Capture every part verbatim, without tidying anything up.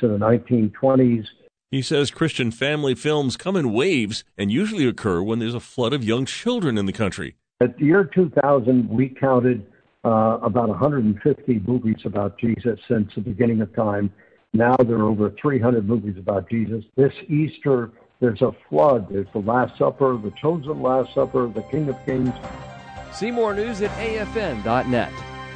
to the nineteen twenties. He says Christian family films come in waves and usually occur when there's a flood of young children in the country. At the year two thousand, we counted uh, about one hundred fifty movies about Jesus since the beginning of time. Now there are over three hundred movies about Jesus. This Easter, there's a flood. There's the Last Supper, the Chosen Last Supper, the King of Kings. See more news at A F N dot net.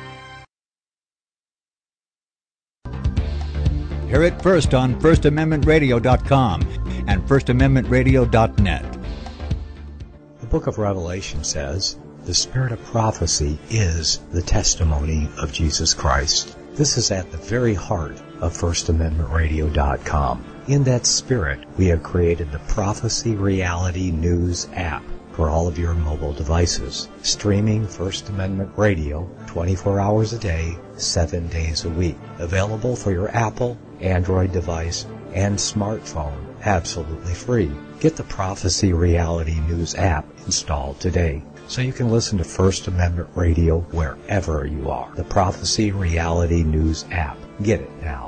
Hear it first on First Amendment Radio dot com and First Amendment Radio dot net. The book of Revelation says, the spirit of prophecy is the testimony of Jesus Christ. This is at the very heart of First Amendment Radio dot com. In that spirit, we have created the Prophecy Reality News app for all of your mobile devices, streaming First Amendment Radio twenty-four hours a day, seven days a week. Available for your Apple, Android device, and smartphone, absolutely free. Get the Prophecy Reality News app installed today so you can listen to First Amendment Radio wherever you are. The Prophecy Reality News app. Get it now.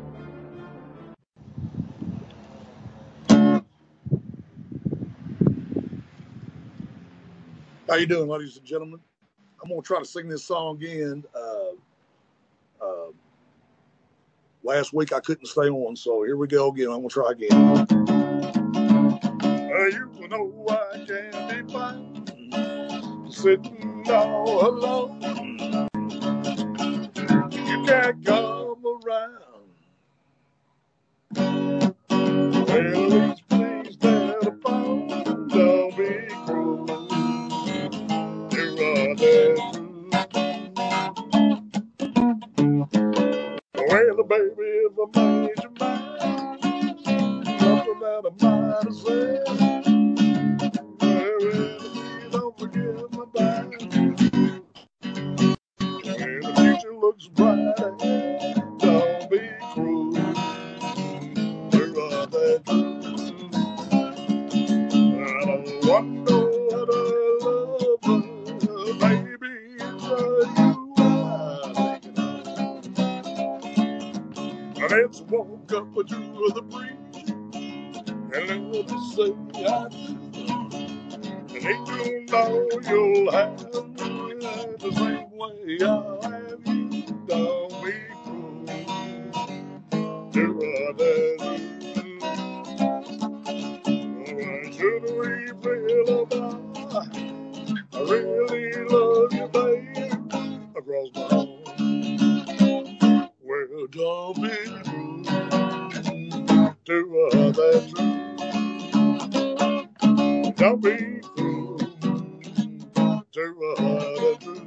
How you doing, ladies and gentlemen? I'm going to try to sing this song again. Uh, uh, last week I couldn't stay on, so here we go again. I'm going to try again. Uh, you know I can't be fine sitting all alone. You can't come around. Well, please telephone. Don't be cruel. Well, baby, if I made you mine, something that I might have said. Well, please don't forget my bite. Well, the future looks bright ahead. Don't be cruel. We're on that truth. I don't want no other love, baby. It's a you I think of. Let's walk up to the bridge and let us say I do. And ain't you know you'll have me the same way I'll have you. Don't be cruel to others. What should we feel about? I really love you, babe, across my home. Well, don't be cruel to others. Don't be cruel to others.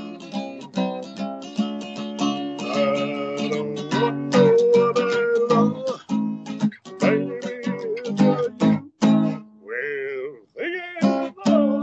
I don't want no other love, baby, it's just you. Well, again,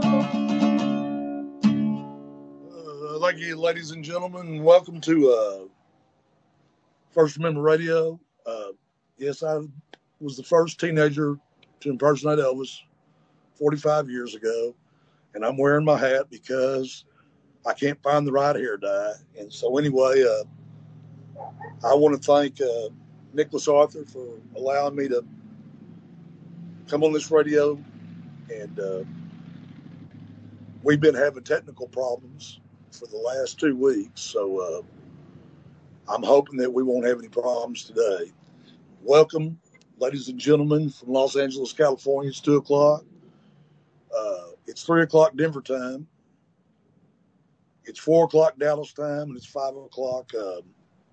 uh, thank you, ladies and gentlemen. Welcome to uh, First Amendment Radio. Uh, yes, I was the first teenager to impersonate Elvis forty-five years ago, and I'm wearing my hat because I can't find the right hair dye. And so anyway, uh, I want to thank uh, Nicholas Arthur for allowing me to come on this radio. And uh, we've been having technical problems for the last two weeks, so uh, I'm hoping that we won't have any problems today. Welcome, ladies and gentlemen, from Los Angeles, California. It's two o'clock. Uh, it's three o'clock Denver time. It's four o'clock Dallas time, and it's five o'clock uh,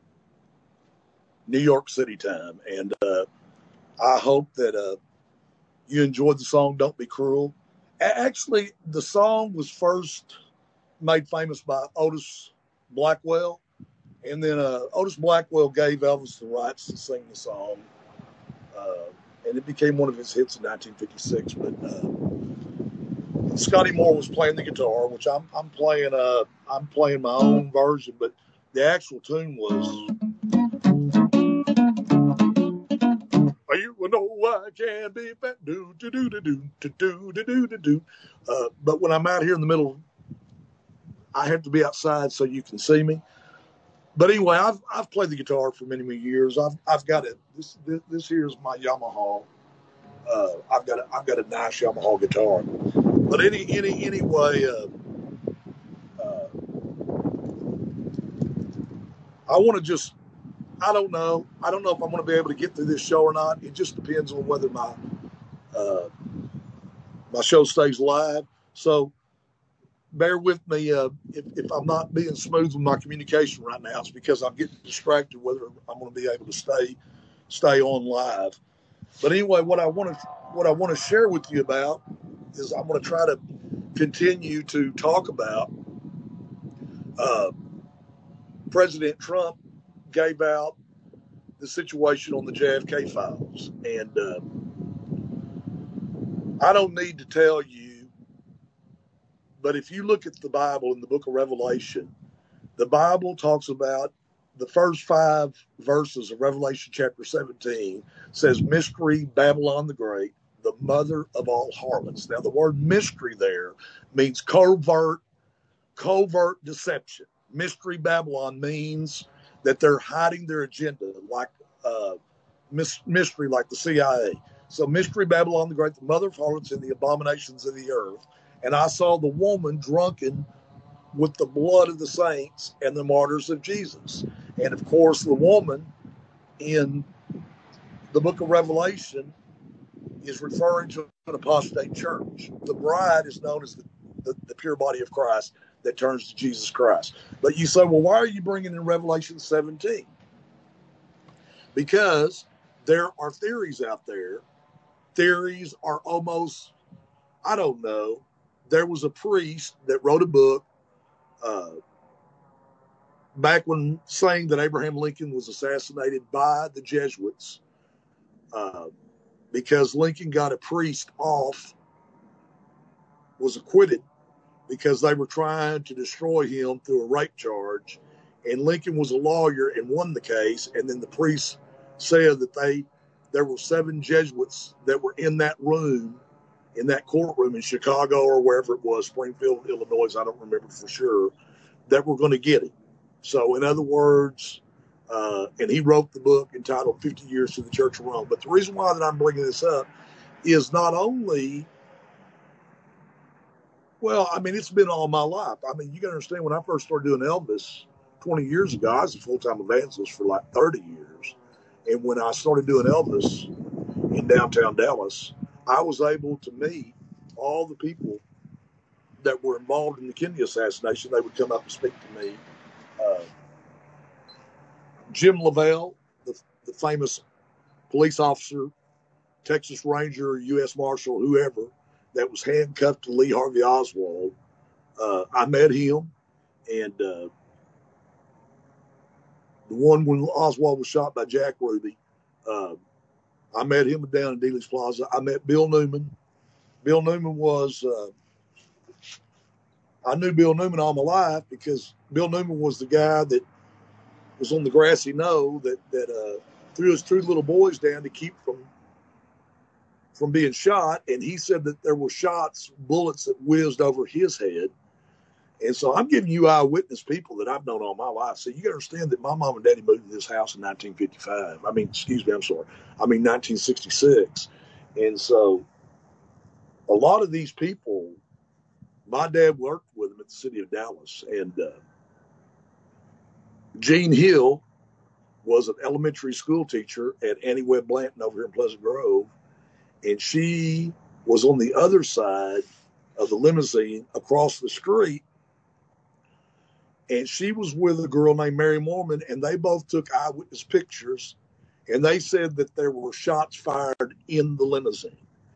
New York City time. And uh, I hope that uh, you enjoyed the song "Don't Be Cruel." A- actually, the song was first made famous by Otis Blackwell, and then uh, Otis Blackwell gave Elvis the rights to sing the song, uh, and it became one of his hits in nineteen fifty-six. But uh, Scotty Moore was playing the guitar, which I'm I'm playing. Uh, I'm playing my own version, but the actual tune was. You know I can't be fat, do do do do do do do do do do. Uh, but when I'm out here in the middle, I have to be outside so you can see me. but anyway, I've I've played the guitar for many many years. I've I've got it. This this, this here is my Yamaha. Uh, I've got a, I've got a nice Yamaha guitar. But any any anyway, uh, uh, I want to just I don't know I don't know if I'm going to be able to get through this show or not. It just depends on whether my uh, my show stays live. So bear with me uh, if, if I'm not being smooth with my communication right now. It's because I'm getting distracted whether I'm going to be able to stay stay on live. But anyway, what I want to what I want to share with you about is I'm going to try to continue to talk about uh, President Trump gave out the situation on the J F K files, and uh, I don't need to tell you, but if you look at the Bible in the book of Revelation, the Bible talks about the first five verses of Revelation chapter seventeen says, Mystery Babylon the Great, the mother of all harlots. Now, the word mystery there means covert, covert deception. Mystery Babylon means that they're hiding their agenda, like uh, mystery, like the C I A. So, Mystery Babylon the Great, the mother of harlots and the abominations of the earth. And I saw the woman drunken with the blood of the saints and the martyrs of Jesus. And of course, the woman in the book of Revelation is referring to an apostate church. The bride is known as the, the, the pure body of Christ that turns to Jesus Christ. But you say, well, why are you bringing in Revelation seventeen? Because there are theories out there. Theories are almost, I don't know. There was a priest that wrote a book uh, back when saying that Abraham Lincoln was assassinated by the Jesuits uh, because Lincoln got a priest off, was acquitted because they were trying to destroy him through a rape charge. And Lincoln was a lawyer and won the case. And then the priest said that they there were seven Jesuits that were in that room, in that courtroom in Chicago or wherever it was, Springfield, Illinois, I don't remember for sure, that were going to get him. So in other words, uh, and he wrote the book entitled fifty years to the Church of Rome. But the reason why that I'm bringing this up is not only, well, I mean, it's been all my life. I mean, you got to understand, when I first started doing Elvis twenty years ago, I was a full-time evangelist for like thirty years. And when I started doing Elvis in downtown Dallas, I was able to meet all the people that were involved in the Kennedy assassination. They would come up and speak to me. Uh, Jim Lavelle, the, the famous police officer, Texas Ranger, U S Marshal, whoever, that was handcuffed to Lee Harvey Oswald. Uh, I met him, and uh, the one when Oswald was shot by Jack Ruby, uh, I met him down in Dealey's Plaza. I met Bill Newman. Bill Newman was, uh, I knew Bill Newman all my life because Bill Newman was the guy that was on the grassy knoll that, that uh, threw his two little boys down to keep from from being shot. And he said that there were shots, bullets that whizzed over his head. And so I'm giving you eyewitness people that I've known all my life. So you got to understand that my mom and daddy moved to this house in nineteen fifty-five. I mean, excuse me, I'm sorry. I mean, nineteen sixty-six. And so a lot of these people, my dad worked with them at the city of Dallas. And uh, Jean Hill was an elementary school teacher at Annie Webb Blanton over here in Pleasant Grove. And she was on the other side of the limousine across the street. And she was with a girl named Mary Mormon, and they both took eyewitness pictures, and they said that there were shots fired in the limousine.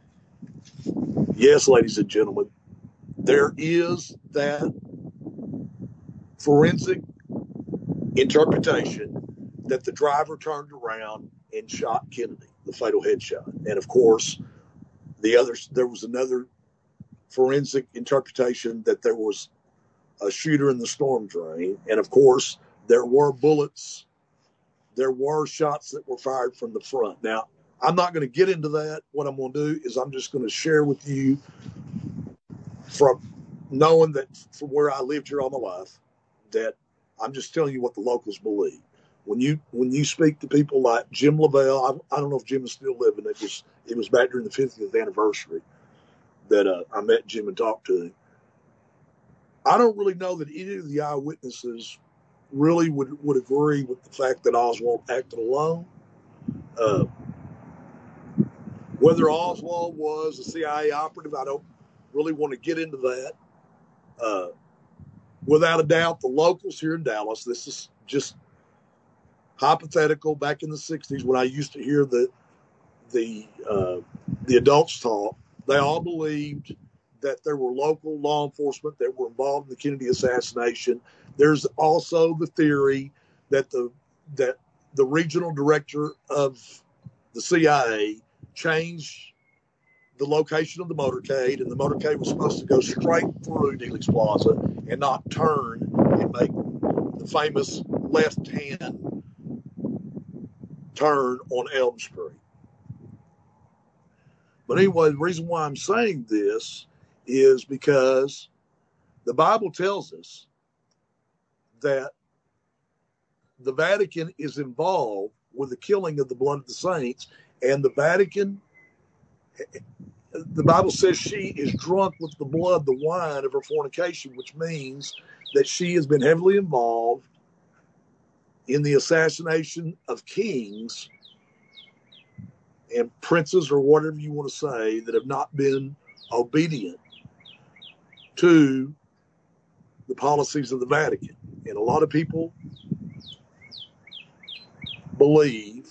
Yes, ladies and gentlemen, there is that forensic interpretation that the driver turned around and shot Kennedy, the fatal headshot. And of course, the other, there was another forensic interpretation that there was a shooter in the storm drain. And of course, there were bullets. There were shots that were fired from the front. Now, I'm not going to get into that. What I'm going to do is I'm just going to share with you from knowing that from where I lived here all my life, that I'm just telling you what the locals believe. When you when you speak to people like Jim Lavelle, I, I don't know if Jim is still living. It was it was back during the fiftieth anniversary that uh, I met Jim and talked to him. I don't really know that any of the eyewitnesses really would, would agree with the fact that Oswald acted alone. Uh, whether Oswald was a C I A operative, I don't really want to get into that. Uh, without a doubt, the locals here in Dallas, this is just hypothetical, back in the sixties when I used to hear the the uh, the adults talk, they all believed that there were local law enforcement that were involved in the Kennedy assassination. There's also the theory that the that the regional director of the C I A changed the location of the motorcade, and the motorcade was supposed to go straight through Neelix Plaza and not turn and make the famous left-hand turn on Elm Street. But anyway, the reason why I'm saying this is because the Bible tells us that the Vatican is involved with the killing of the blood of the saints, and the Vatican, the Bible says she is drunk with the blood, the wine of her fornication, which means that she has been heavily involved in the assassination of kings and princes, or whatever you want to say, that have not been obedient to the policies of the Vatican. And a lot of people believe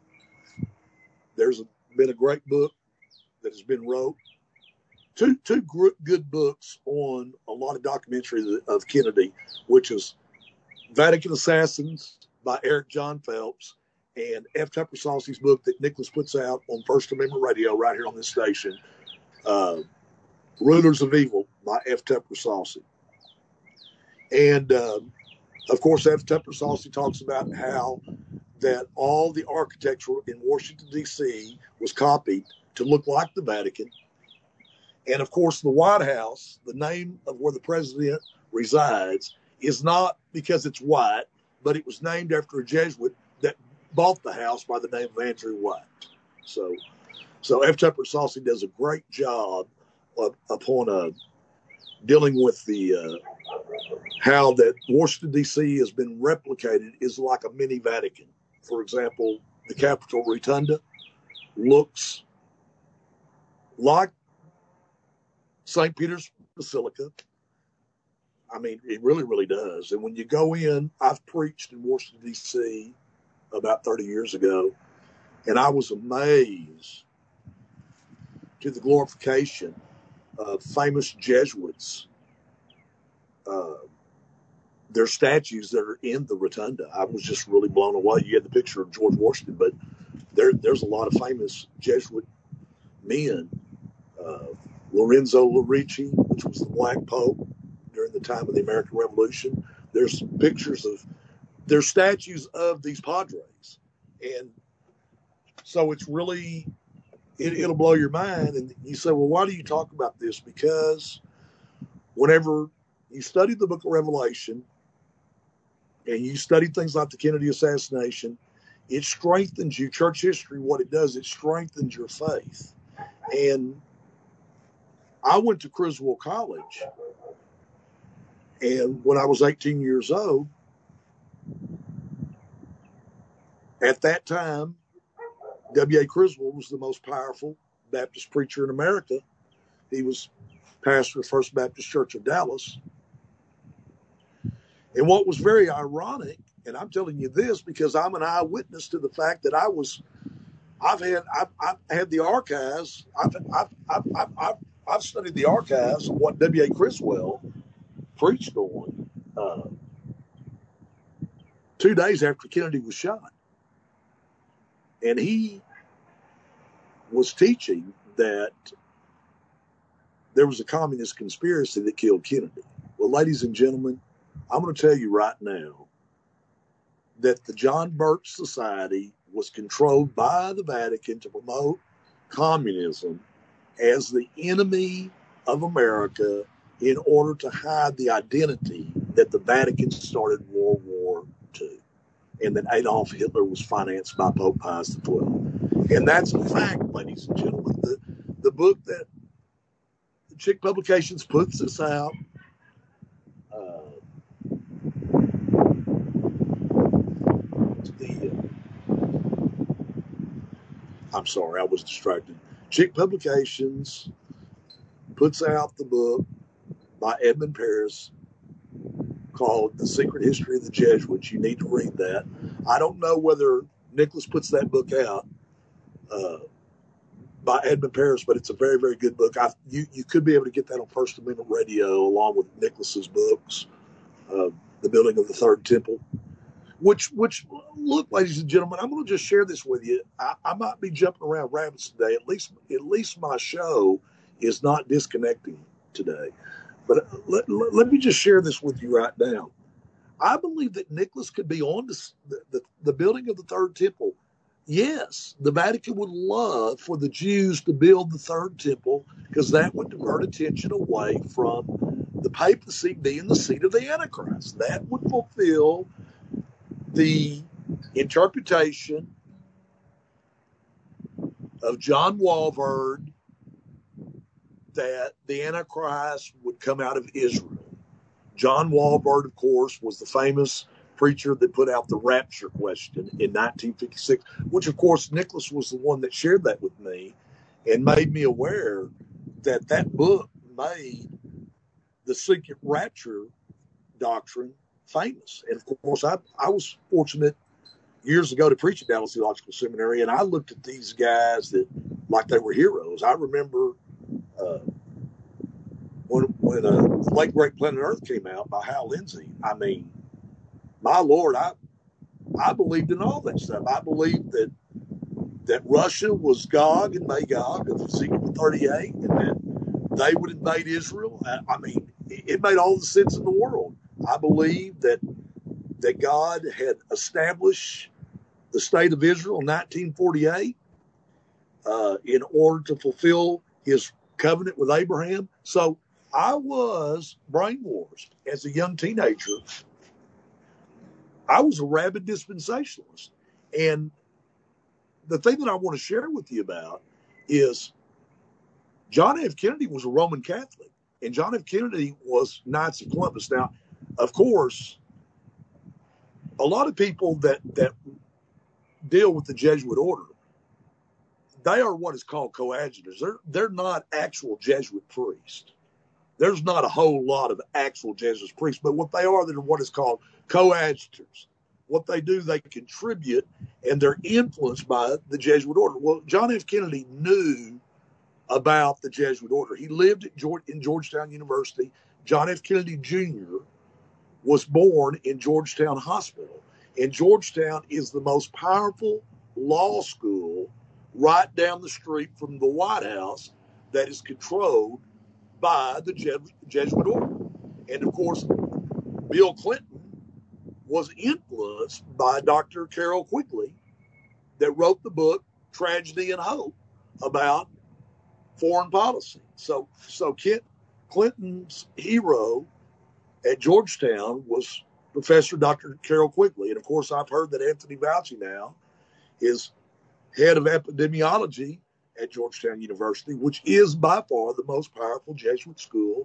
there's been a great book that has been wrote, two two good books on a lot of documentaries of Kennedy, which is Vatican Assassins by Eric John Phelps, and F. Tupper Saucy's book that Nicholas puts out on First Amendment Radio right here on this station, uh, Rulers of Evil by F. Tupper Saucy. And, uh, of course, F. Tupper Saucy talks about how that all the architecture in Washington, D C was copied to look like the Vatican. And, of course, the White House, the name of where the president resides, is not because it's white, but it was named after a Jesuit that bought the house by the name of Andrew White. So so F. Tupper Saucy does a great job of, upon uh, dealing with the uh, how that Washington, D C has been replicated is like a mini Vatican. For example, the Capitol Rotunda looks like Saint Peter's Basilica. I mean, it really, really does. And when you go in, I've preached in Washington, D C about thirty years ago, and I was amazed to the glorification of famous Jesuits, uh, their statues that are in the rotunda. I was just really blown away. You had the picture of George Washington, but there, there's a lot of famous Jesuit men. Uh, Lorenzo Lerici, which was the Black Pope during the time of the American Revolution. There's pictures of, there's statues of these padres. And so it's really, it, it'll blow your mind. And you say, well, why do you talk about this? Because whenever you study the book of Revelation and you study things like the Kennedy assassination, it strengthens you. Church history, what it does, it strengthens your faith. And I went to Criswell College, and when I was eighteen years old, at that time, W A Criswell was the most powerful Baptist preacher in America. He was pastor of First Baptist Church of Dallas. And what was very ironic, and I'm telling you this because I'm an eyewitness to the fact that I was, I've had, I've, I've had the archives, I've, I've, I've, I've, I've I've studied the archives of what W A Criswell preached on uh, two days after Kennedy was shot. And he was teaching that there was a communist conspiracy that killed Kennedy. Well, ladies and gentlemen, I'm going to tell you right now that the John Birch Society was controlled by the Vatican to promote communism as the enemy of America in order to hide the identity that the Vatican started World War Two, and that Adolf Hitler was financed by Pope Pius the twelfth. And that's a fact, ladies and gentlemen. The, the book that Chick Publications puts this out, uh, the, uh, I'm sorry, I was distracted. Chick Publications puts out the book by Edmund Paris called The Secret History of the Jesuits. You need to read that. I don't know whether Nicholas puts that book out uh, by Edmund Paris, but it's a very, very good book. I, you, you could be able to get that on First Amendment Radio along with Nicholas's books, uh, The Building of the Third Temple, which, which look, ladies and gentlemen, I'm going to just share this with you. I, I might be jumping around rabbits today. At least, at least my show is not disconnecting today. But let, let, let me just share this with you right now. I believe that Nicholas could be on to the, the, the building of the Third Temple. Yes, the Vatican would love for the Jews to build the Third Temple because that would divert attention away from the papacy being the seat of the Antichrist. That would fulfill the interpretation of John Walvoord that the Antichrist would come out of Israel. John Walvoord, of course, was the famous preacher that put out the rapture question in nineteen fifty-six, which, of course, Nicholas was the one that shared that with me and made me aware that that book made the secret rapture doctrine famous. And, of course, I, I was fortunate years ago to preach at Dallas Theological Seminary, and I looked at these guys that like they were heroes. I remember Uh, when when uh, Late Great Planet Earth came out by Hal Lindsey, I mean, my Lord, I I believed in all that stuff. I believed that that Russia was Gog and Magog of Ezekiel thirty-eight, and that they would invade Israel. I, I mean, it, it made all the sense in the world. I believed that that God had established the state of Israel in nineteen forty-eight uh, in order to fulfill His covenant with Abraham. So I was brainwashed as a young teenager. I was a rabid dispensationalist. And the thing that I want to share with you about is John F. Kennedy was a Roman Catholic, and John F. Kennedy was Knights of Columbus. Now, of course, a lot of people that, that deal with the Jesuit order, they are what is called coadjutors. They're, they're not actual Jesuit priests. There's not a whole lot of actual Jesuit priests, but what they are, they're what is called coadjutors. What they do, they contribute, and they're influenced by the Jesuit order. Well, John F. Kennedy knew about the Jesuit order. He lived at George, in Georgetown University. John F. Kennedy Junior was born in Georgetown Hospital, and Georgetown is the most powerful law school right down the street from the White House that is controlled by the Jesuit order. And, of course, Bill Clinton was influenced by Doctor Carroll Quigley that wrote the book Tragedy and Hope about foreign policy. So, so Kent, Clinton's hero at Georgetown was Professor Doctor Carroll Quigley. And, of course, I've heard that Anthony Fauci now is head of epidemiology at Georgetown University, which is by far the most powerful Jesuit school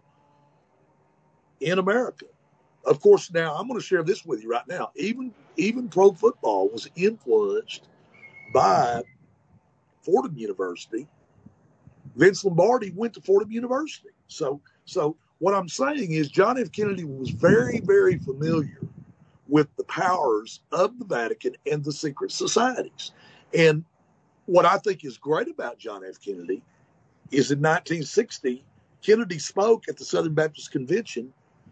in America. Of course, now I'm going to share this with you right now. Even, even pro football was influenced by Fordham University. Vince Lombardi went to Fordham University. So, so what I'm saying is John F. Kennedy was very, very familiar with the powers of the Vatican and the secret societies. And what I think is great about John F. Kennedy is in nineteen sixty, Kennedy spoke at the Southern Baptist Convention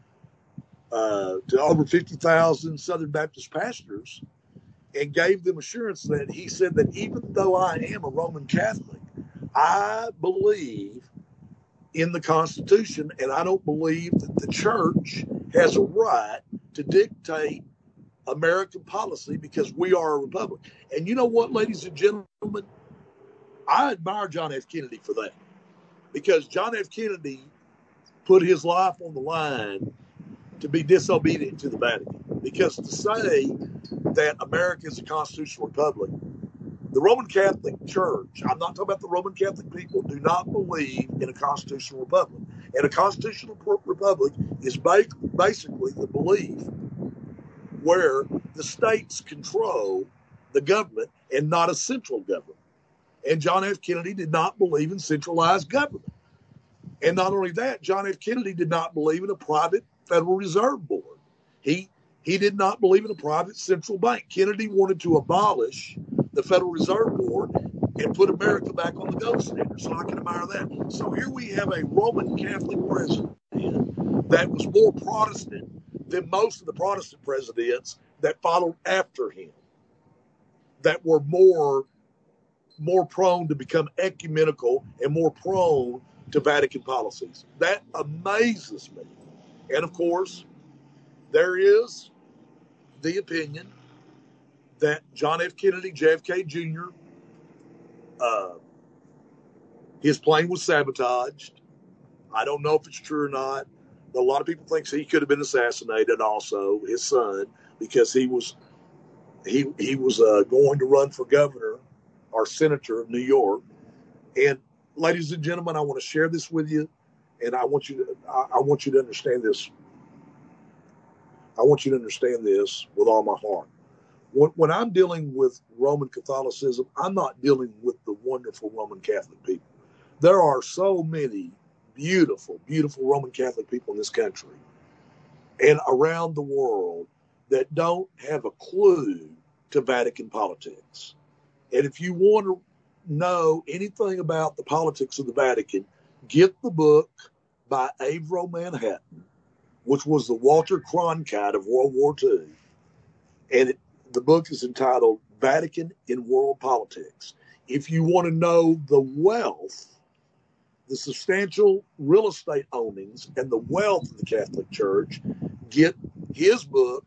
uh, to over fifty thousand Southern Baptist pastors and gave them assurance that he said that even though I am a Roman Catholic, I believe in the Constitution, and I don't believe that the church has a right to dictate American policy because we are a republic. And you know what, ladies and gentlemen? I admire John F. Kennedy for that, because John F. Kennedy put his life on the line to be disobedient to the Vatican. Because to say that America is a constitutional republic, the Roman Catholic Church, I'm not talking about the Roman Catholic people, do not believe in a constitutional republic. And a constitutional republic is basically the belief where the states control the government and not a central government. And John F. Kennedy did not believe in centralized government. And not only that, John F. Kennedy did not believe in a private Federal Reserve Board. He he did not believe in a private central bank. Kennedy wanted to abolish the Federal Reserve Board and put America back on the gold standard. So I can admire that. So here we have a Roman Catholic president that was more Protestant than most of the Protestant presidents that followed after him, that were more, more prone to become ecumenical and more prone to Vatican policies. That amazes me. And of course, there is the opinion that John F. Kennedy, J F K Junior, uh, his plane was sabotaged. I don't know if it's true or not, but a lot of people think he could have been assassinated also, his son, because he was he he was uh, going to run for governor or senator of New York. And ladies and gentlemen, I want to share this with you, and I want you to I, I want you to understand this. I want you to understand this with all my heart. When, when I'm dealing with Roman Catholicism, I'm not dealing with the wonderful Roman Catholic people. There are so many beautiful, beautiful Roman Catholic people in this country and around the world that don't have a clue to Vatican politics. And if you want to know anything about the politics of the Vatican, get the book by Avro Manhattan, which was the Walter Cronkite of World War Two. And it, the book is entitled Vatican in World Politics. If you want to know the wealth, the substantial real estate ownings, and the wealth of the Catholic Church, get his book.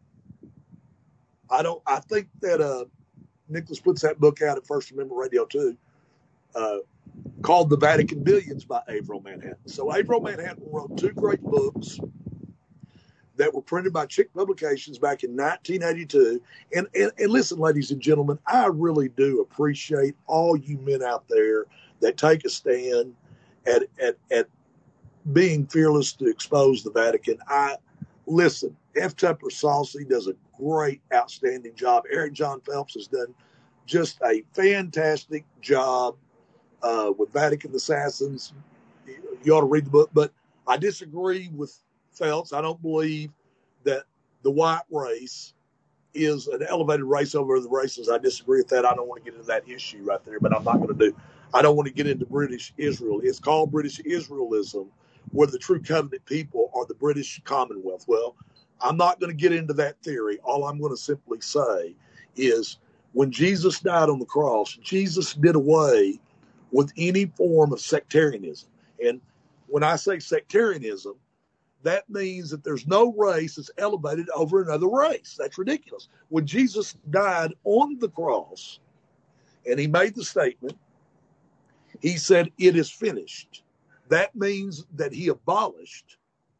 I don't. I think that uh, Nicholas puts that book out at First Amendment Radio too, uh, called The Vatican Billions by Avro Manhattan. So Avro Manhattan wrote two great books that were printed by Chick Publications back in nineteen eighty-two. And, and, and listen, ladies and gentlemen, I really do appreciate all you men out there that take a stand at, at, at being fearless to expose the Vatican. I listen, F. Tupper Saucy does a great, outstanding job. Eric John Phelps has done just a fantastic job uh, with Vatican Assassins. You ought to read the book, but I disagree with Phelps. I don't believe that the white race is an elevated race over the races. I disagree with that. I don't want to get into that issue right there, but I'm not going to do. I don't want to get into British Israel. It's called British Israelism, where the true covenant people are the British Commonwealth. Well, I'm not going to get into that theory. All I'm going to simply say is when Jesus died on the cross, Jesus did away with any form of sectarianism. And when I say sectarianism, that means that there's no race that's elevated over another race. That's ridiculous. When Jesus died on the cross and he made the statement, he said, "It is finished." That means that he abolished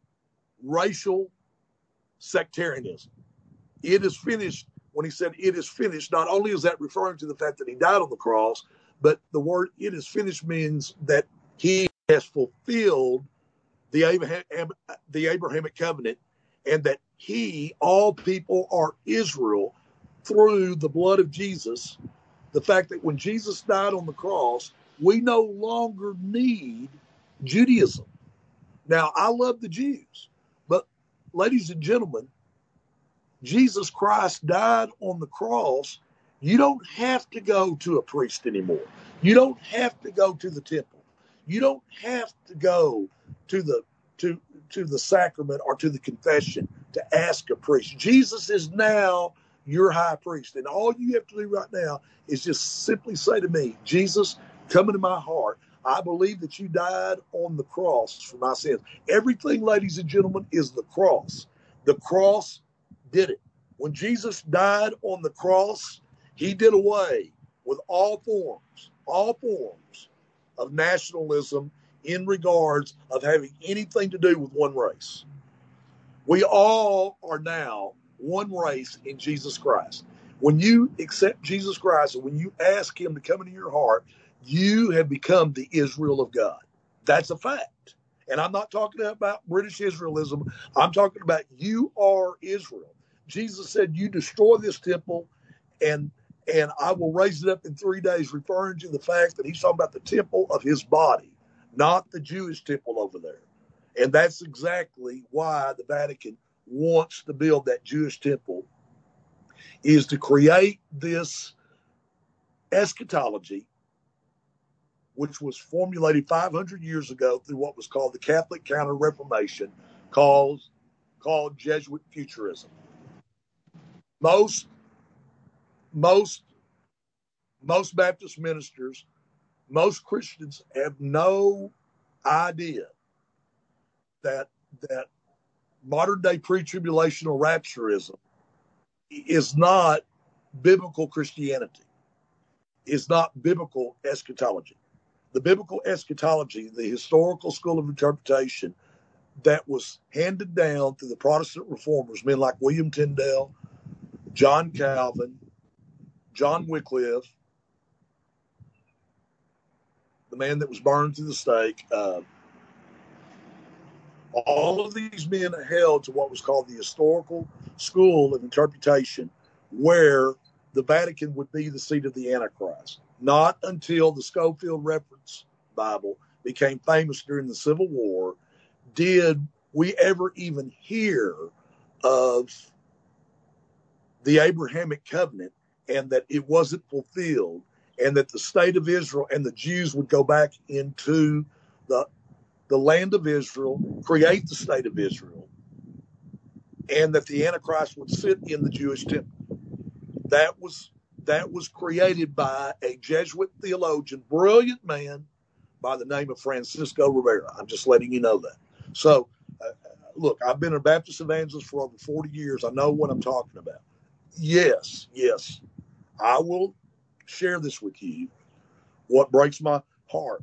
racial sectarianism. It is finished. When he said it is finished, not only is that referring to the fact that he died on the cross, but the word "it is finished" means that he has fulfilled the Abraham, the Abrahamic covenant, and that he, all people are Israel through the blood of Jesus. The fact that when Jesus died on the cross, we no longer need Judaism. Now, I love the Jews, but ladies and gentlemen, Jesus Christ died on the cross. You don't have to go to a priest anymore. You don't have to go to the temple. You don't have to go to the to to the sacrament or to the confession to ask a priest. Jesus is now your high priest. And all you have to do right now is just simply say to me, "Jesus, come into my heart. I believe that you died on the cross for my sins." Everything, ladies and gentlemen, is the cross. The cross did it. When Jesus died on the cross, he did away with all forms, all forms of nationalism in regards of having anything to do with one race. We all are now one race in Jesus Christ. When you accept Jesus Christ and when you ask him to come into your heart, you have become the Israel of God. That's a fact. And I'm not talking about British Israelism. I'm talking about you are Israel. Jesus said, you destroy this temple and and I will raise it up in three days, referring to the fact that he's talking about the temple of his body, not the Jewish temple over there. And that's exactly why the Vatican wants to build that Jewish temple, is to create this eschatology, which was formulated five hundred years ago through what was called the Catholic Counter-Reformation, called, called Jesuit futurism. Most, most, most Baptist ministers, most Christians have no idea that that modern day pre-tribulational rapturism is not biblical Christianity, is not biblical eschatology. The biblical eschatology, the historical school of interpretation that was handed down through the Protestant reformers, men like William Tyndale, John Calvin, John Wycliffe, the man that was burned to the stake, uh, all of these men held to what was called the historical school of interpretation, where the Vatican would be the seat of the Antichrist. Not until the Scofield Reference Bible became famous during the Civil War did we ever even hear of the Abrahamic covenant and that it wasn't fulfilled, and that the state of Israel and the Jews would go back into the the land of Israel, create the state of Israel, and that the Antichrist would sit in the Jewish temple. That was that was created by a Jesuit theologian, brilliant man by the name of Francisco Rivera. I'm just letting you know that. So, uh, look, I've been a Baptist evangelist for over forty years. I know what I'm talking about. Yes, yes, I will share this with you. What breaks my heart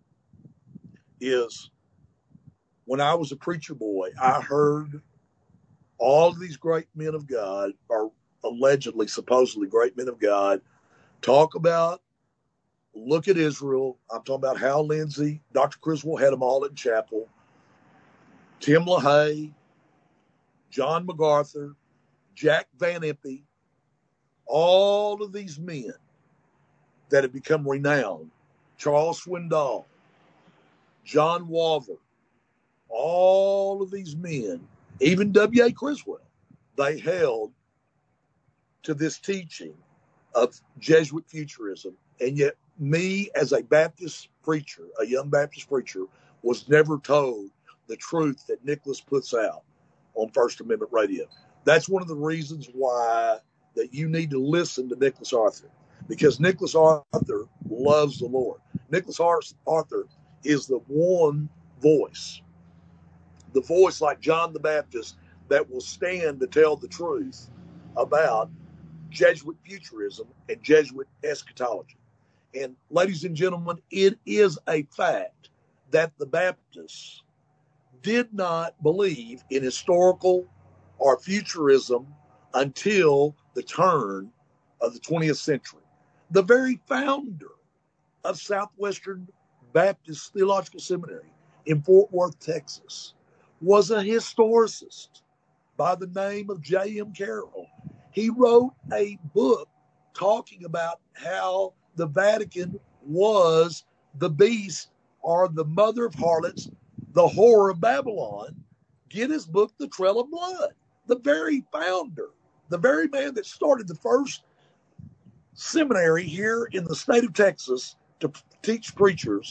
is when I was a preacher boy, I heard all of these great men of God, or allegedly, supposedly great men of God, talk about, look at Israel. I'm talking about Hal Lindsey, Doctor Criswell had them all in chapel, Tim LaHaye, John MacArthur, Jack Van Impe, all of these men that have become renowned, Charles Swindoll, John Walver, all of these men, even W A Criswell, they held to this teaching of Jesuit futurism. And yet me as a Baptist preacher, a young Baptist preacher, was never told the truth that Nicholas puts out on First Amendment Radio. That's one of the reasons why that you need to listen to Nicholas Arthur, because Nicholas Arthur loves the Lord. Nicholas Arthur is the one voice, the voice like John the Baptist that will stand to tell the truth about Jesuit futurism and Jesuit eschatology. And ladies and gentlemen, it is a fact that the Baptists did not believe in historical or futurism until the turn of the twentieth century. The very founder of Southwestern Baptist Theological Seminary in Fort Worth, Texas, was a historicist by the name of J M Carroll. He wrote a book talking about how the Vatican was the beast, or the mother of harlots, the whore of Babylon. Get his book, The Trail of Blood. The very founder, the very man that started the first seminary here in the state of Texas to teach preachers,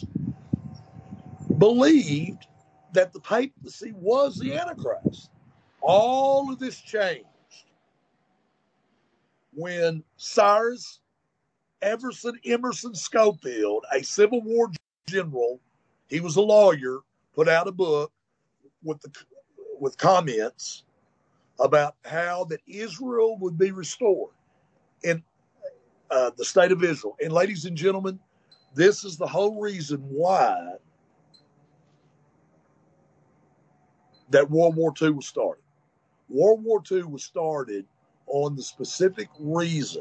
believed that the papacy was the Antichrist. All of this changed when Cyrus Everson Emerson Schofield, a Civil War general, he was a lawyer, put out a book with the with comments about how that Israel would be restored in uh, the state of Israel. And ladies and gentlemen, this is the whole reason why that World War Two was started. World War Two was started on the specific reason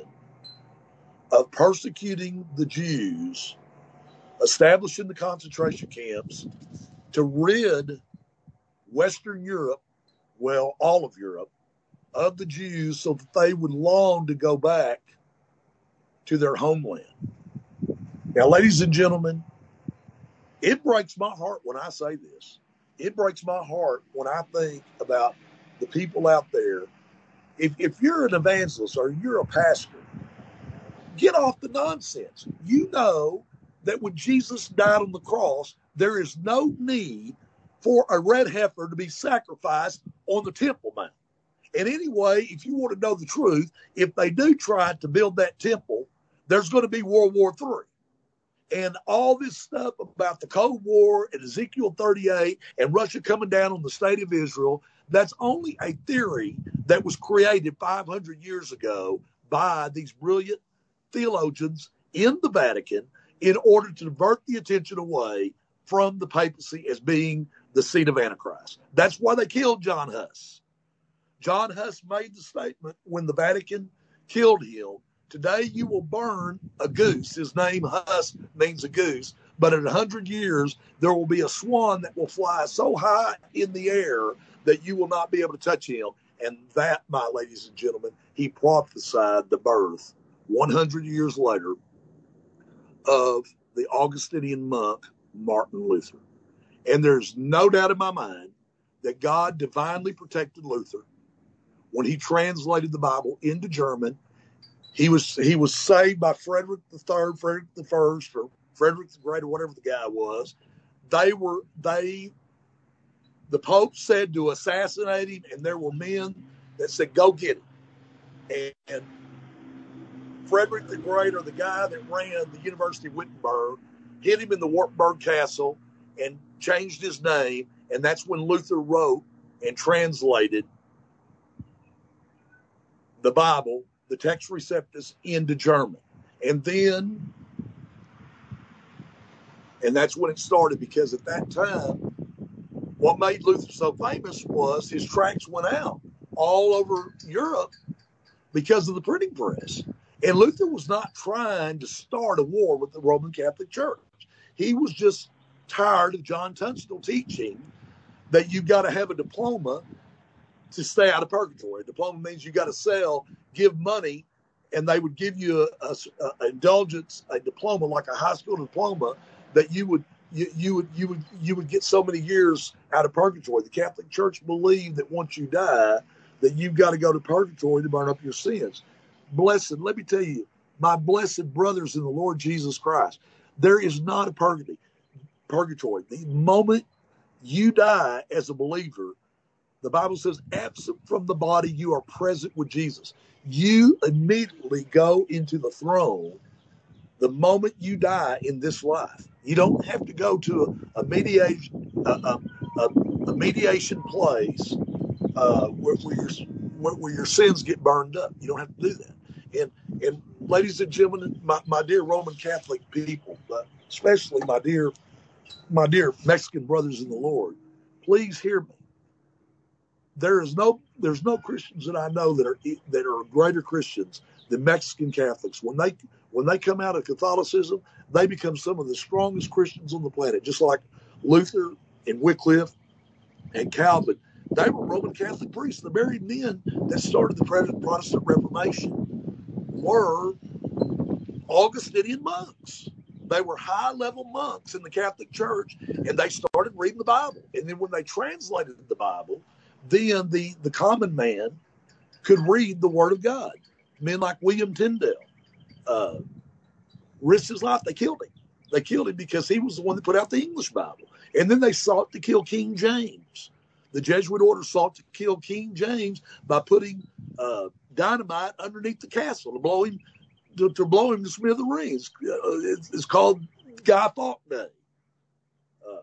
of persecuting the Jews, establishing the concentration camps to rid Western Europe, well, all of Europe, of the Jews so that they would long to go back to their homeland. Now, ladies and gentlemen, it breaks my heart when I say this. It breaks my heart when I think about the people out there. If, if you're an evangelist or you're a pastor, get off the nonsense. You know that when Jesus died on the cross, there is no need for a red heifer to be sacrificed on the Temple Mount. And anyway, if you want to know the truth, if they do try to build that temple, there's going to be World War Three. And all this stuff about the Cold War and Ezekiel thirty-eight and Russia coming down on the state of Israel, that's only a theory that was created five hundred years ago by these brilliant theologians in the Vatican in order to divert the attention away from the papacy as being the seat of Antichrist. That's why they killed John Huss. John Huss made the statement when the Vatican killed him, today you will burn a goose. His name, Huss, means a goose. But in a hundred years, there will be a swan that will fly so high in the air that you will not be able to touch him. And that, my ladies and gentlemen, he prophesied the birth one hundred years later of the Augustinian monk, Martin Luther. And there's no doubt in my mind that God divinely protected Luther when he translated the Bible into German. He was he was saved by Frederick the Third, Frederick the First, or Frederick the Great, or whatever the guy was. They were they. The Pope said to assassinate him, and there were men that said, "Go get him." And, and Frederick the Great, or the guy that ran the University of Wittenberg, hid him in the Wartburg Castle and changed his name, and that's when Luther wrote and translated the Bible, the Text Receptus, into German. And then, and that's when it started, because at that time, what made Luther so famous was his tracts went out all over Europe because of the printing press. And Luther was not trying to start a war with the Roman Catholic Church. He was just tired of John Tunstall teaching that you've got to have a diploma to stay out of purgatory. A diploma means you got to sell, give money, and they would give you a, a, a indulgence, a diploma, like a high school diploma, that you would you, you would you would you would get so many years out of purgatory. The Catholic Church believed that once you die, that you've got to go to purgatory to burn up your sins. Blessed, let me tell you, my blessed brothers in the Lord Jesus Christ, there is not a purgatory. Purgatory. The moment you die as a believer, the Bible says, absent from the body, you are present with Jesus. You immediately go into the throne the moment you die in this life. You don't have to go to a, a mediation a, a, a, a mediation place uh, where, where, your, where, where your sins get burned up. You don't have to do that. And and ladies and gentlemen, my, my dear Roman Catholic people, uh, especially my dear my dear Mexican brothers in the Lord, please hear me. There is no there's no Christians that I know that are that are greater Christians than Mexican Catholics. When they when they come out of Catholicism, they become some of the strongest Christians on the planet, just like Luther and Wycliffe and Calvin. They were Roman Catholic priests. The very men that started the Protestant Reformation were Augustinian monks. They were high-level monks in the Catholic Church, and they started reading the Bible. And then when they translated the Bible, then the, the common man could read the Word of God. Men like William Tyndale uh, risked his life. They killed him. They killed him because he was the one that put out the English Bible. And then they sought to kill King James. The Jesuit order sought to kill King James by putting uh, dynamite underneath the castle to blow him to, to blow him to smithereens. Uh, it's, it's called Guy Fawkes Day. Uh,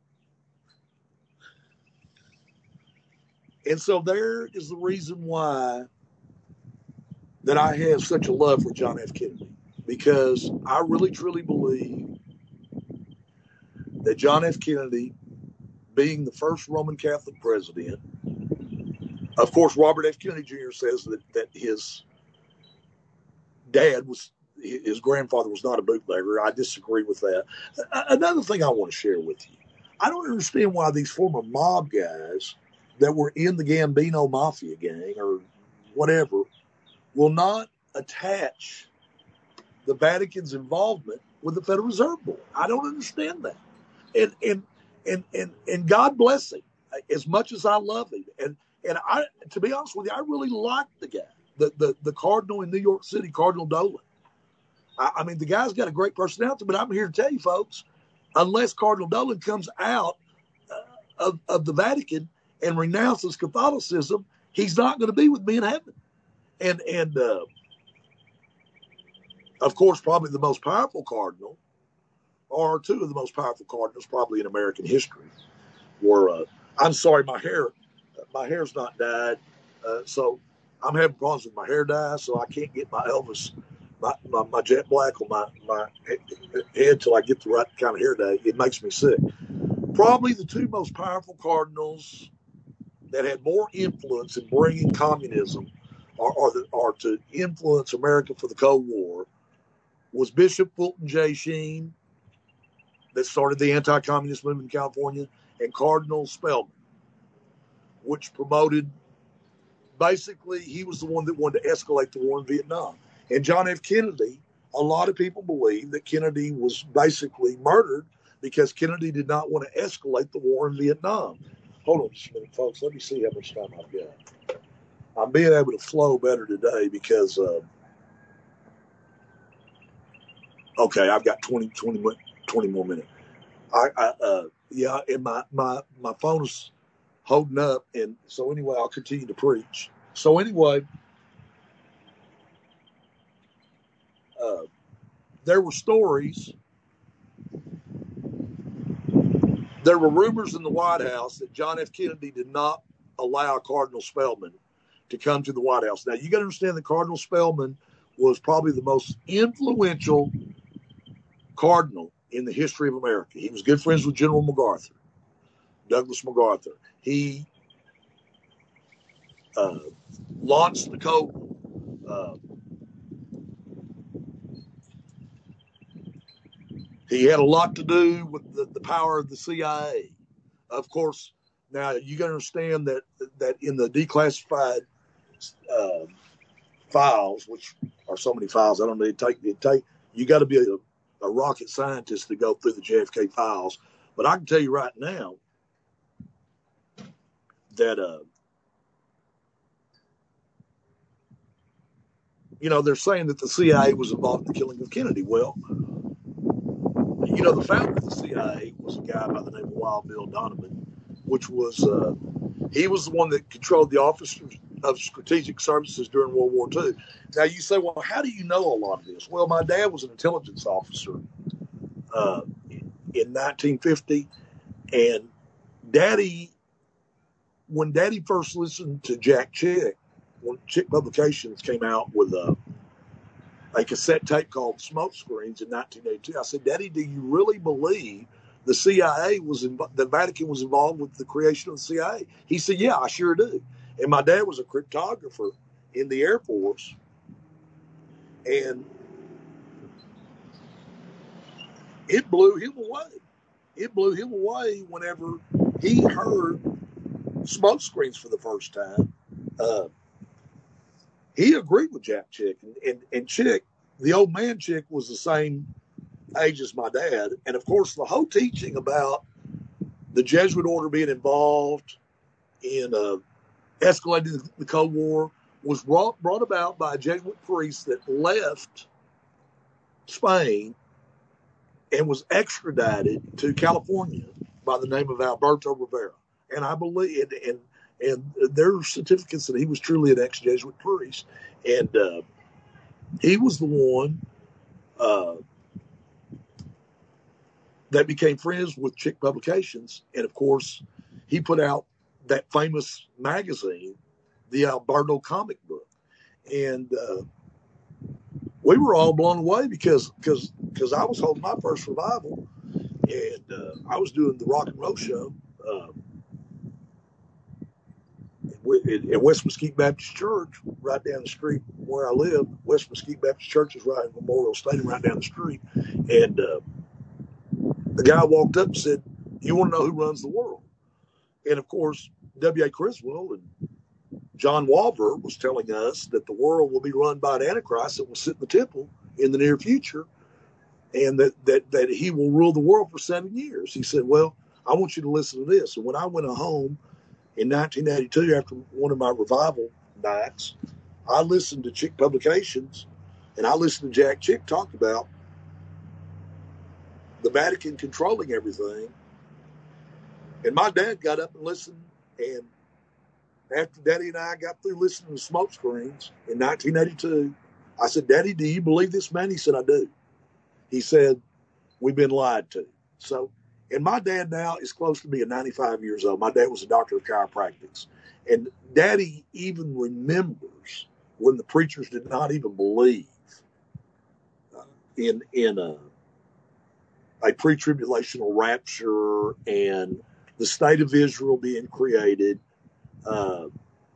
and so there is the reason why that I have such a love for John F. Kennedy, because I really truly believe that John F. Kennedy, being the first Roman Catholic president, Of course, Robert F. Kennedy Junior says that, that his dad was, his grandfather was not a bootlegger. I disagree with that. Another thing I want to share with you. I don't understand why these former mob guys that were in the Gambino Mafia gang or whatever will not attach the Vatican's involvement with the Federal Reserve Board. I don't understand that. And and and and, and God bless him, as much as I love him. And and I, to be honest with you, I really like the guy, the the, the Cardinal in New York City, Cardinal Dolan. I, I mean, the guy's got a great personality, but I'm here to tell you, folks, unless Cardinal Dolan comes out uh, of, of the Vatican and renounces Catholicism, he's not going to be with me in heaven. And, and uh, of course, probably the most powerful cardinal, or two of the most powerful cardinals probably in American history, were, uh, I'm sorry, my hair, my hair's not dyed, uh, so I'm having problems with my hair dye, so I can't get my Elvis, my, my, my jet black on my, my head till I get the right kind of hair dye. It makes me sick. Probably the two most powerful cardinals that had more influence in bringing communism or, or, the, or to influence America for the Cold War was Bishop Fulton J. Sheen, that started the anti-communist movement in California, and Cardinal Spellman, which promoted, basically, he was the one that wanted to escalate the war in Vietnam. And John F. Kennedy, a lot of people believe that Kennedy was basically murdered because Kennedy did not want to escalate the war in Vietnam. Hold on just a minute, folks. Let me see how much time I've got. I'm being able to flow better today because, uh, okay, I've got twenty, twenty, twenty more minutes. I, I uh, yeah, and my, my, my phone is holding up. And so anyway, I'll continue to preach. So anyway, uh, there were stories. There were rumors in the White House that John F. Kennedy did not allow Cardinal Spellman to come to the White House. Now, you got to understand that Cardinal Spellman was probably the most influential cardinal in the history of America. He was good friends with General MacArthur, Douglas MacArthur. He uh, launched the Cold War. Uh, he had a lot to do with the, the power of the C I A. Of course, now you got to understand that that in the declassified uh, files, which are so many files, I don't know, it take, it take, you got to be a, a rocket scientist to go through the J F K files. But I can tell you right now that, uh, you know, they're saying that the C I A was involved in the killing of Kennedy. Well, you know, the founder of the C I A was a guy by the name of Wild Bill Donovan, which was, uh, he was the one that controlled the Office of Strategic Services during World War Two. Now, you say, well, how do you know a lot of this? Well, my dad was an intelligence officer uh, in nineteen fifty, and Daddy, when Daddy first listened to Jack Chick, when Chick Publications came out with a, a cassette tape called Smoke Screens in nineteen eighty-two, I said, Daddy, do you really believe the C I A was in, the Vatican was involved with the creation of the C I A? He said, yeah, I sure do. And my dad was a cryptographer in the Air Force. And it blew him away. It blew him away whenever he heard Smoke Screens for the first time. Uh, he agreed with Jack Chick. And, and, and Chick, the old man Chick, was the same age as my dad. And, of course, the whole teaching about the Jesuit order being involved in uh, escalating the Cold War was brought, brought about by a Jesuit priest that left Spain and was extradited to California by the name of Alberto Rivera. And I believe, and, and, and there are certificates that he was truly an ex-Jesuit priest. And uh, he was the one uh, that became friends with Chick Publications. And, of course, he put out that famous magazine, the Alberto comic book. And uh, we were all blown away because because because I was holding my first revival, and uh, I was doing the rock and roll show uh, in at West Mesquite Baptist Church, right down the street where I live. West Mesquite Baptist Church is right in Memorial Stadium, right down the street. And uh, the guy walked up and said, "You want to know who runs the world?" And of course, W A Criswell and John Walver was telling us that the world will be run by an Antichrist that will sit in the temple in the near future, and that, that, that he will rule the world for seven years. He said, "Well, I want you to listen to this." And when I went home in nineteen eighty-two, after one of my revival nights, I listened to Chick Publications, and I listened to Jack Chick talk about the Vatican controlling everything. And my dad got up and listened, and after Daddy and I got through listening to Smoke Screens in nineteen eighty-two, I said, "Daddy, do you believe this man?" He said, "I do." He said, "We've been lied to." So, and my dad now is close to being ninety-five years old. My dad was a doctor of chiropractics. And Daddy even remembers when the preachers did not even believe uh, in, in a, a pre-tribulational rapture and the state of Israel being created. Because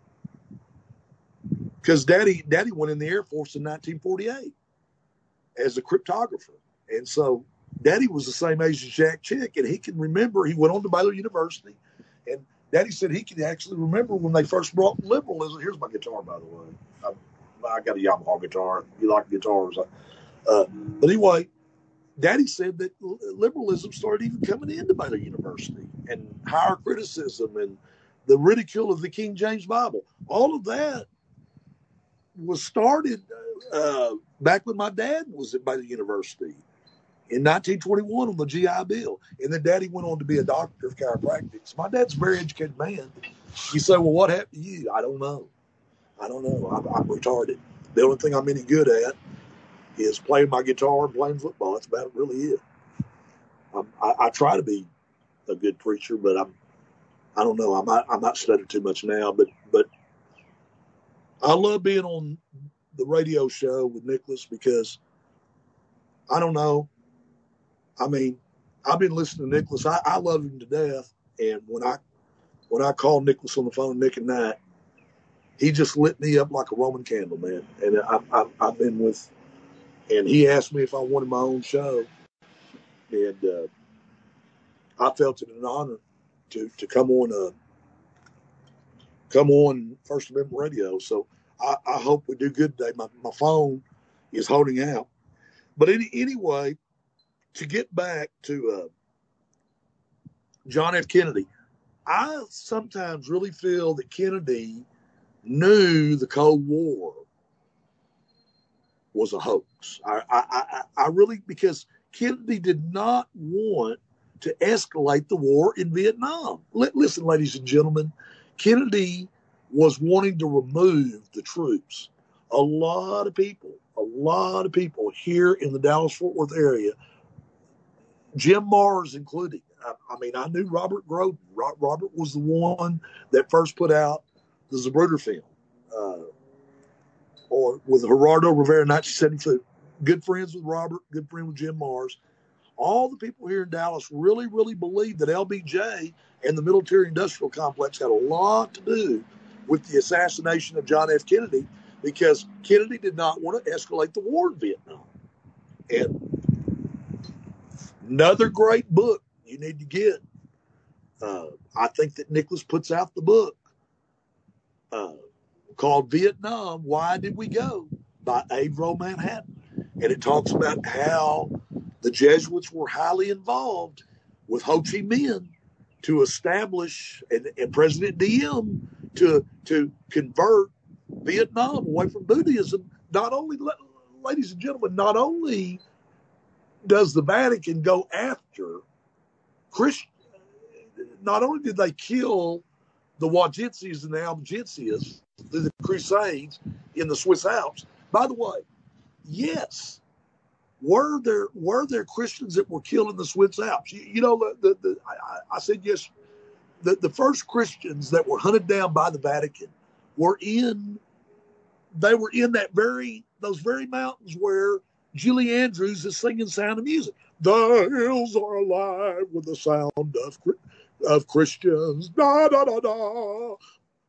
uh, Daddy, Daddy went in the Air Force in nineteen forty-eight as a cryptographer. And so Daddy was the same age as Jack Chick, and he can remember, he went on to Baylor University, and Daddy said he can actually remember when they first brought liberalism. Here's my guitar, by the way. I, I got a Yamaha guitar. You like guitars. Uh, but anyway, Daddy said that liberalism started even coming into Baylor University, and higher criticism and the ridicule of the King James Bible. All of that was started uh, back when my dad was at Baylor University in nineteen twenty-one on the G I Bill. And then Daddy went on to be a doctor of chiropractics. My dad's a very educated man. You say, "Well, what happened to you?" I don't know. I don't know. I'm, I'm retarded. The only thing I'm any good at is playing my guitar and playing football. That's about really it. I'm, I, I try to be a good preacher, but I'm, I don't know. I'm not, I'm not studying too much now, but, but I love being on the radio show with Nicholas because I don't know. I mean, I've been listening to Nicholas. I, I love him to death. And when I, when I call Nicholas on the phone, Nick at night, he just lit me up like a Roman candle, man. And I, I, I've been with, and he asked me if I wanted my own show. And uh, I felt it an honor to, to come on, uh, come on First Amendment Radio. So I, I hope we do good today. My, my phone is holding out. But any, anyway, to get back to uh, John F. Kennedy, I sometimes really feel that Kennedy knew the Cold War was a hoax. I, I, I, I really, because Kennedy did not want to escalate the war in Vietnam. L- listen, ladies and gentlemen, Kennedy was wanting to remove the troops. A lot of people, a lot of people here in the Dallas-Fort Worth area, Jim Mars included. I, I mean, I knew Robert Groden. Ro- Robert was the one that first put out the Zapruder film, uh, or with Gerardo Rivera in nineteen seventy-two. Good friends with Robert, good friend with Jim Mars. All the people here in Dallas really, really believe that L B J and the military-industrial complex had a lot to do with the assassination of John F. Kennedy, because Kennedy did not want to escalate the war in Vietnam. And another great book you need to get. Uh, I think that Nicholas puts out the book uh, called Vietnam, Why Did We Go? By Avro Manhattan. And it talks about how the Jesuits were highly involved with Ho Chi Minh to establish, and, and President Diem to, to convert Vietnam away from Buddhism. Not only, ladies and gentlemen, not only does the Vatican go after Christians, not only did they kill the Waldenses and the Albigenses through the Crusades in the Swiss Alps. By the way, yes, were there were there Christians that were killed in the Swiss Alps? You, you know, the, the, the I, I said yes. The, the first Christians that were hunted down by the Vatican were in. They were in that very those very mountains where Julie Andrews is singing Sound of Music. The hills are alive with the sound of of Christians. Da da da da.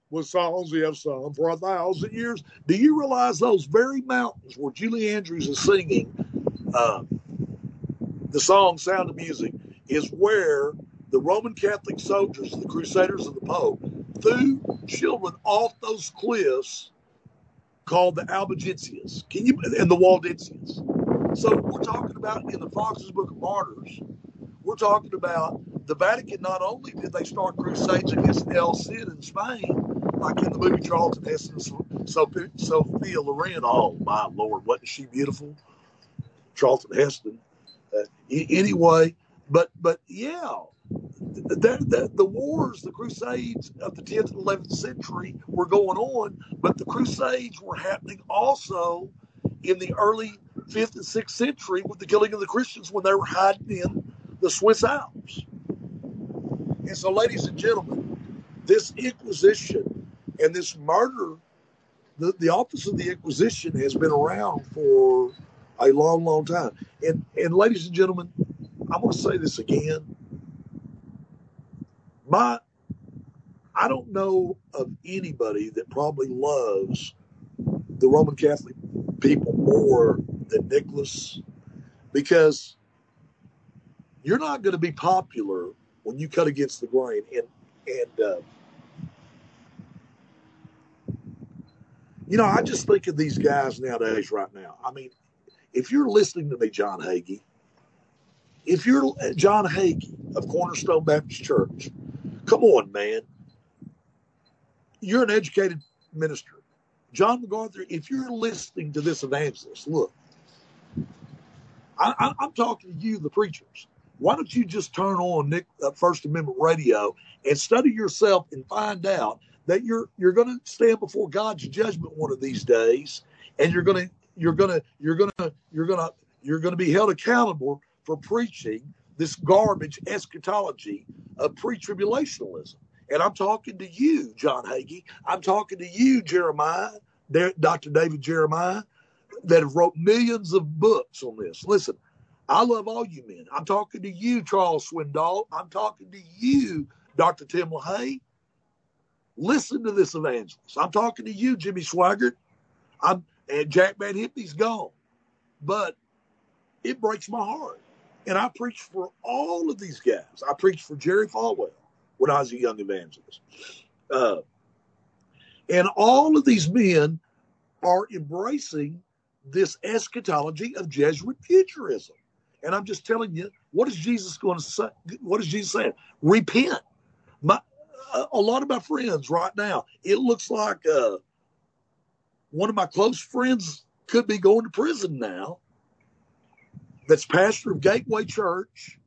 with songs we have sung for a thousand years. Do you realize those very mountains where Julie Andrews is singing uh, the song Sound of Music is where the Roman Catholic soldiers, the Crusaders of the Pope, threw children off those cliffs called the Albigensias Can you, and the Waldensians. So we're talking about in the Fox's Book of Martyrs, we're talking about the Vatican. Not only did they start crusades against El Cid in Spain, like in the movie Charlton Heston, Sophia, Sophia Loren. Oh my Lord, wasn't she beautiful? Charlton Heston. Uh, anyway, but but yeah, the, the, the wars, the Crusades of the tenth and eleventh century were going on, but the Crusades were happening also in the early fifth and sixth century with the killing of the Christians when they were hiding in the Swiss Alps. And so, ladies and gentlemen, this Inquisition and this murder, the, the office of the Inquisition has been around for a long, long time. And, and ladies and gentlemen, I'm going to say this again. My, I don't know of anybody that probably loves the Roman Catholic people more than Nicholas, because you're not going to be popular when you cut against the grain. And, and uh, you know, I just think of these guys nowadays right now. I mean, if you're listening to me, John Hagee, if you're John Hagee of Cornerstone Baptist Church, come on, man. You're an educated minister. John MacArthur, if you're listening to this evangelist, look, I, I, I'm talking to you, the preachers. Why don't you just turn on Nick, uh, First Amendment Radio and study yourself and find out that you're you're going to stand before God's judgment one of these days, and you're going to you're going to you're going to you're going to you're going to be held accountable for preaching this garbage eschatology of pre-tribulationalism. And I'm talking to you, John Hagee. I'm talking to you, Jeremiah, Doctor David Jeremiah, that have wrote millions of books on this. Listen, I love all you men. I'm talking to you, Charles Swindoll. I'm talking to you, Doctor Tim LaHaye. Listen to this evangelist. I'm talking to you, Jimmy Swaggart. I'm and Jack Van Hippie's gone. But it breaks my heart. And I preach for all of these guys. I preached for Jerry Falwell when I was a young evangelist. Uh, and all of these men are embracing this eschatology of Jesuit futurism. And I'm just telling you, what is Jesus going to say? What is Jesus saying? Repent. My, a, a lot of my friends right now, it looks like uh, one of my close friends could be going to prison now. That's pastor of Gateway Church.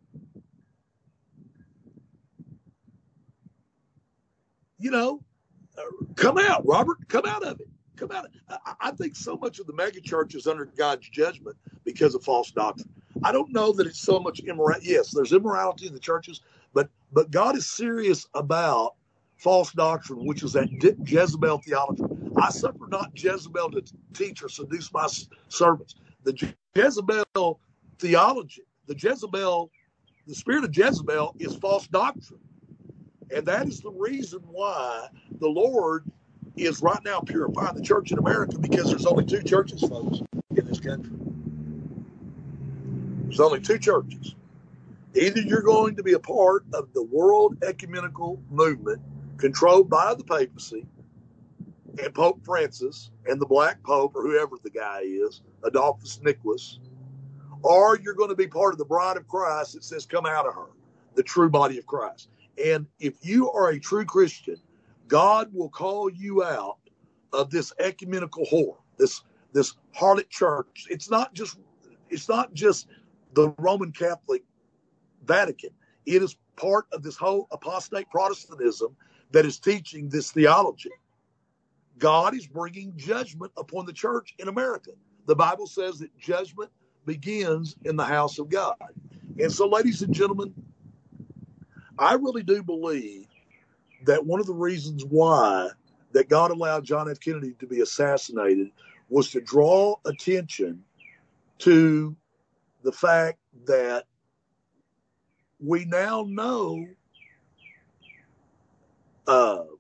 You know, uh, come out, Robert. Come out of it. Come out. I, I think so much of the mega church is under God's judgment because of false doctrine. I don't know that it's so much immorality. Yes, there's immorality in the churches, but but God is serious about false doctrine, which is that Je- Jezebel theology. I suffer not Jezebel to teach or seduce my servants. The Je- Jezebel theology, the Jezebel, the spirit of Jezebel is false doctrine. And that is the reason why the Lord is right now purifying the church in America, because there's only two churches, folks, in this country. There's only two churches. Either you're going to be a part of the world ecumenical movement controlled by the papacy and Pope Francis and the Black Pope, or whoever the guy is, Adolphus Nicholas, or you're going to be part of the bride of Christ that says, come out of her, the true body of Christ. And if you are a true Christian, God will call you out of this ecumenical whore, this this harlot church. It's not just it's not just the Roman Catholic Vatican. It is part of this whole apostate Protestantism that is teaching this theology. God is bringing judgment upon the church in America. The Bible says that judgment begins in the house of God. And so, ladies and gentlemen, I really do believe that one of the reasons why that God allowed John F. Kennedy to be assassinated was to draw attention to the fact that we now know uh,